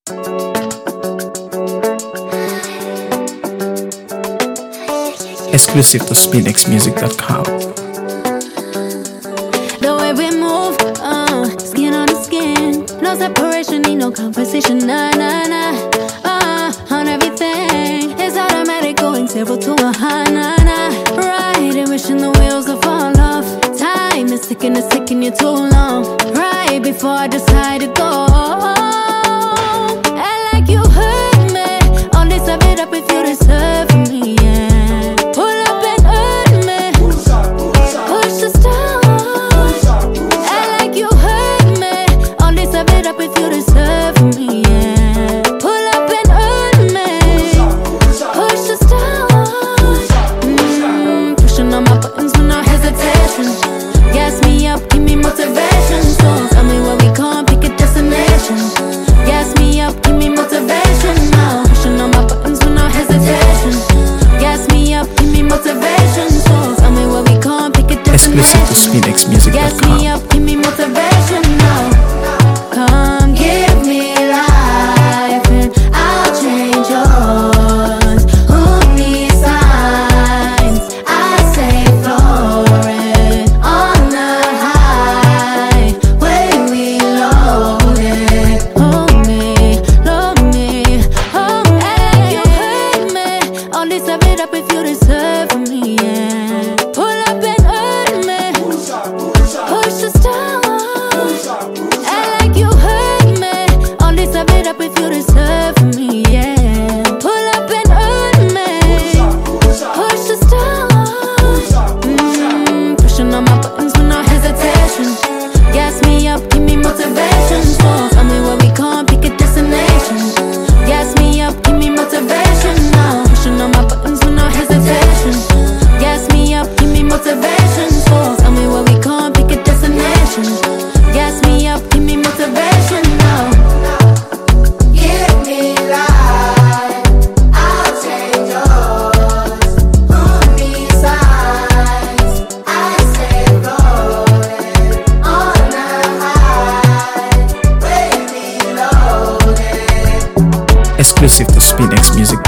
Exclusive to SpinXmusic.com. The way we move, skin on the skin. No separation, need no conversation, nah, nah, nah. On everything, it's automatic, going 0 to 100, nah, nah. Right, and wishing the wheels will fall off. Time is ticking, it's taking you too long. Right before I decide to go. And like you hurt me, all this I made up if you deserve me, yeah. Exclusive to SpinXmusic.com. Gas me up, give me motivation now. Come give me life and I'll change yours. Who needs signs? I say floating on the highway we loaded. Hold me, hold me, you hurt me. All this I made up if you deserve me, yeah. Pull up and push the stars. Act like you hurt me. All this I made up if you deserve me, yeah. Pull up and hurt me. Push the stars. Pushing on my buttons with no hesitation. Gas me up, give me motivation. So tell me where we can't pick a destination. Gas me up, give me motivation now. Pushing on my buttons with no hesitation. Gas me up, give me motivation. So tell me where we can't pick a destination. Gas me up, give me motivation now. Give me life, I'll change yours. Who needs signs? I say rolling on the highway we loaded. Exclusive to SpinXmusic.com.